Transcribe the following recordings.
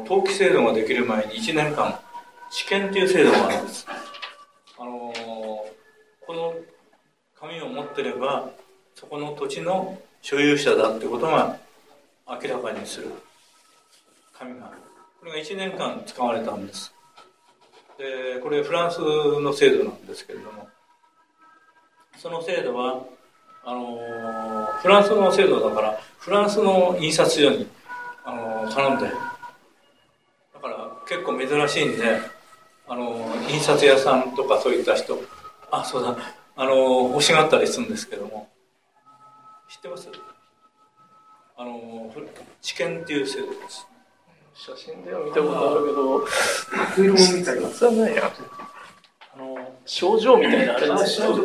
登記制度ができる前に1年間治験という制度があるんです。この紙を持ってればそこの土地の所有者だってことが明らかにする紙がある。これが1年間使われたんです。でこれフランスの制度なんですけれども、その制度はフランスの制度だからフランスの印刷所に頼んで、だから結構珍しいんで印刷屋さんとかそういった人、そうだ、欲しがったりするんですけども、知ってます？治験っていう制度です。 写真では見たことあるけど、 フィルムみたいな。 そうね。症状みたいなあれですよ。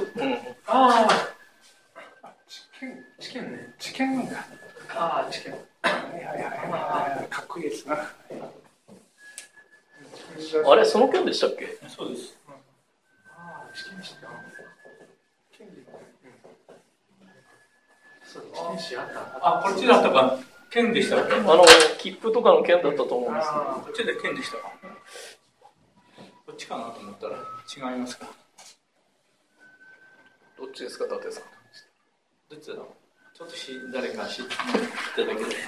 治験ね。治験なんだ。治験。はい。かっこいいですな。 あれ、その件でしたっけ？ そうです。 試験した。 こっちだったか。剣でしたっけ？ 切符とかの件だったと思うんですけど。 こっちで剣でしたか。こっちかなと思ったら違いますか。 どっちですか、伊達さん。 どっちだろう。ちょっと誰か知っていただける。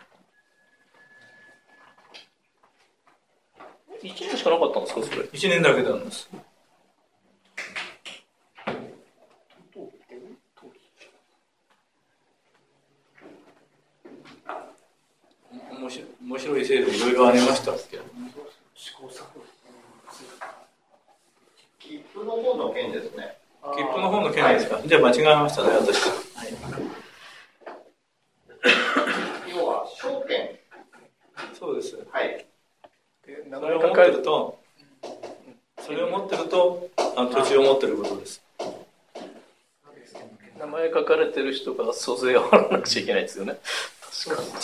1年しかなかったんですか、それ。 1年だけなんです。面白い制度いろいろありましたけど。 切符の方の件ですね。 切符の方の件ですか。じゃあ間違えましたね、私。 要は証券。 そうです。 はい。 それを持ってると、土地を持ってることです。 名前書かれてる人が租税を払わなくちゃいけないですよね。確かに。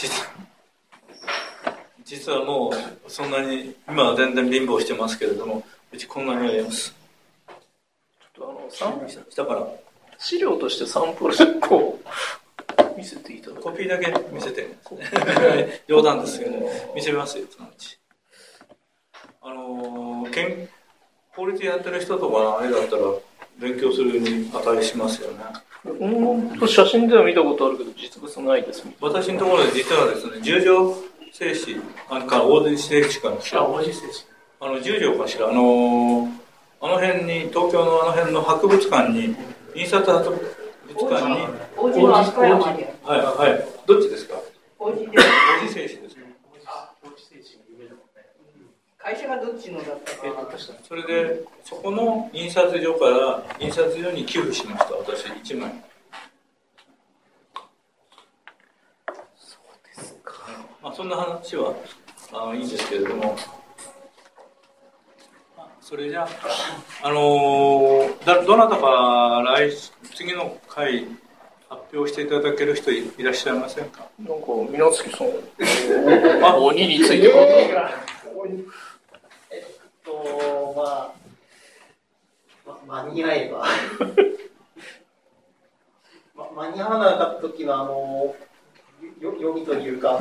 実はもうそんなに今は全然貧乏してますけれども、うちこんなにあります。 ちょっと下から資料としてサンプルを見せていただく。 コピーだけ見せて冗談ですけど、見せますよ、そのうち。法律やってる人とかあれだったら勉強するに値しますよね。 写真では見たことあるけど実物ないです。 私のところで実はですね、十条製紙か大地製紙かもしれない。 大地製紙。 十条かしら。あの辺に、東京のあの辺の博物館に、印刷博物館に、 王子の飛鳥山に。 はい。どっちですか？ 王子製紙ですか？ 王子製紙有名だもんね。 会社がどっちのだったか。 それで、そこの印刷所から印刷所に寄付しました、私、1枚。 そうですか。 そんな話はいいんですけれども、それじゃどなたか次の回発表していただける人いらっしゃいませんか？ なんか皆月さん、鬼について間に合えば間に合わなかった時の読みというか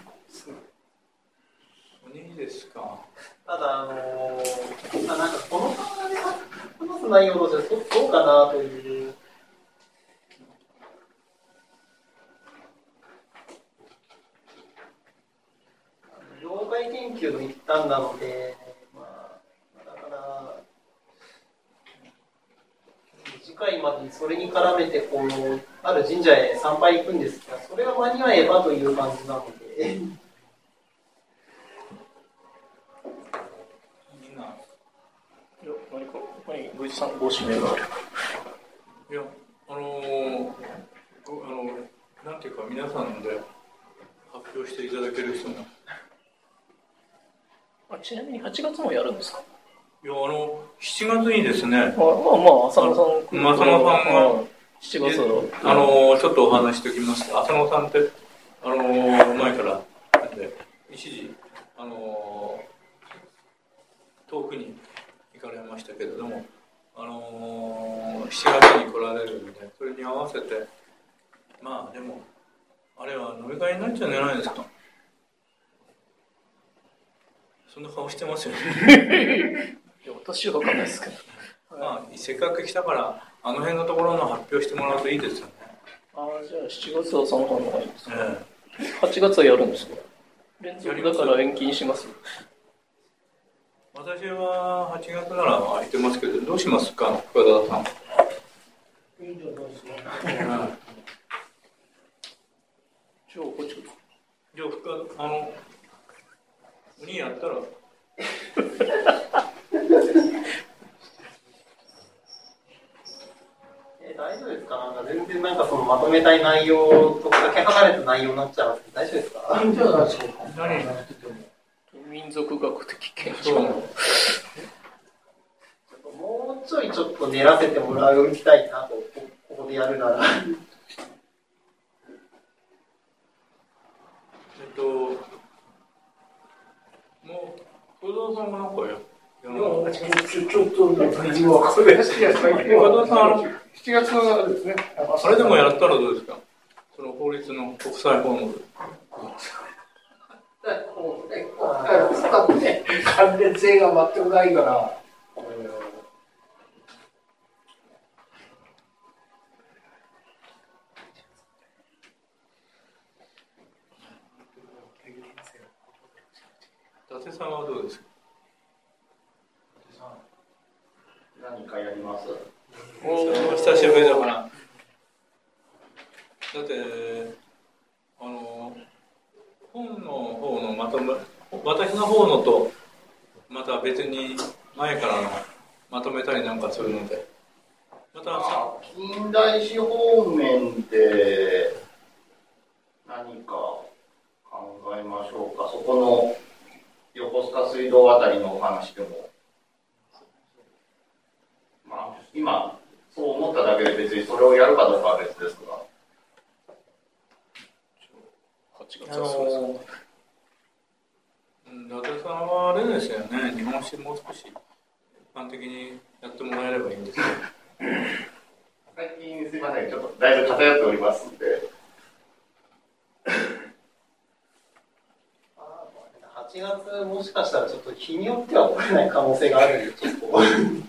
鬼ですか。 ただなんかこの考えで話す内容としてどうかなという。業界研究の一環なので、だから次回までにそれに絡めてある神社へ参拝行くんですが、それが間に合えばという感じなので。 宮司さんご指名がある。 いや、なんていうか皆さんで発表していただける人が。 ちなみに8月もやるんですか？ いや、7月にですね。 浅野さんが 7月だろう。 ちょっとお話しておきます。浅野さんって前から一時遠くに行かれましたけれども、7月に来られるんで、それに合わせてでもあれは飲み会になっちゃうんじゃないですか。 そんな顔してますよね。 いや私は分かんないですけど。 まあ、せっかく来たから、あの辺のところの発表してもらうといいですよね。 ああ、じゃあ7月はその方がいいですか。 え 8月はやるんですか。連続だから延期にします。 私は8月なら空いてますけど、どうしますか、深田さん。 いいんじゃないですか。 じゃあこっち。 じゃあ、お兄やったら。 大丈夫ですか？なんか全然なんかそのまとめたい内容とかけ離れた内容になっちゃうんですけど、大丈夫ですか？ いいんじゃないですか。 何民族学的研究そう。 もうちょいちょっと練らせてもらいたいなと、ここでやるなら。 もう、小沢さんがなんかや。 ちょっと、今、これ、7月のですね。 あれでもやったらどうですか？その法律の国際法務。 関連性が全くないから。 伊達さんはどうですか？ 何かやります？ 久しぶりだから。だって本の方のまとめ、私の方のとまた別に前からのまとめたりなんかするので、また近代史方面で何か考えましょうか。そこの横須賀水道あたりのお話でも、まあ今そう思っただけで別にそれをやるかどうかは別ですが。 伊達さんはあれですよね、日本史もう少し一般的にやってもらえればいいんですけど。 最近すいません、ちょっとだいぶ偏っておりますので。 8月もしかしたらちょっと日によっては来れない可能性があるんで、ちょっと。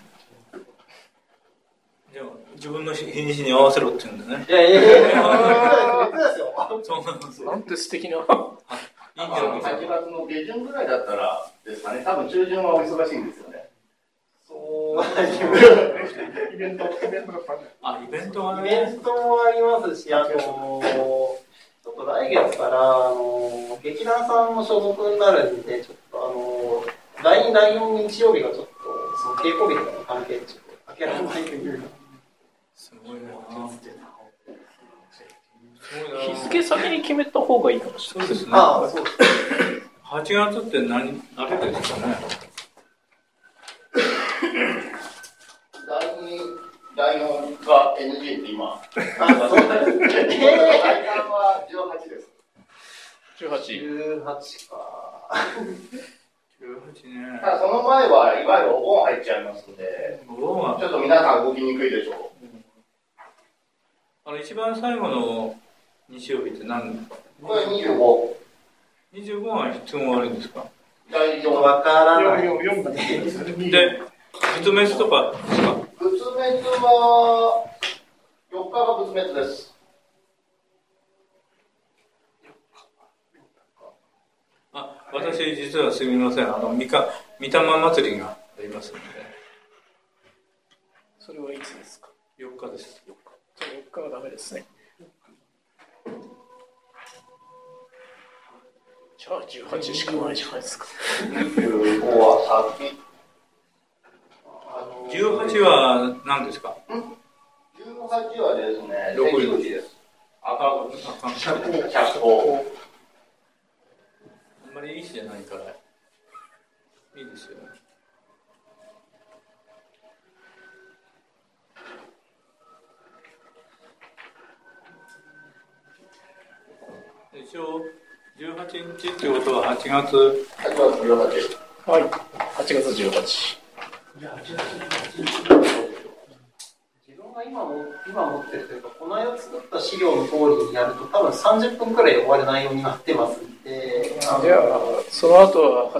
じゃあ自分の日にちに合わせろって言うんだね。 いやいやいやいや、別ですよ。 そうなんですよ。 なんて素敵な。 いいんじゃないですか。 8月の下旬ぐらいだったらですかね、多分中旬はお忙しいんですよね。 そう、 イベントがあ、イベントはイね。 ベントもありますし、あと、ちょっと来月から劇団さんの所属になるんで、ちょっと第2、第4日曜日がちょっと、その稽古日との関係でちょっと開けられないというか。 すごいな。 日付先に決めた方がいいかもしれない。 そうですね。 ああ、そうです。 8月ってあれですかね。 第4が NG って今。 あ、そうだよね。 第3は18です。 18。 18か。 18ね。 ただその前はいわゆるお盆入っちゃいますので、 お盆はちょっと皆さん動きにくいでしょう。 一番最後の日曜日って何？ これ25。 25は質問あるんですか？ 第4 わからない。 4だね。 で、仏滅とかですか？ 仏滅は4日が仏滅です。 あ、私実はすみません。御霊祭りがありますので。 それはいつですか 4日です。 ？4日。じゃあ4日はダメですね。じゃあ18しかないじゃないですか。 25は先。 18は何ですか 18はですね、 どこ関口です。 社交。 社交。 あんまりいい日じゃないから、いいですよね。一応、18日ってことは8月。 8月18。 はい。8月18。 自分が今持ってるというか、この間作った資料の通りにやると、多分30分くらいで終わる内容になってますんで、 じゃあ、その後は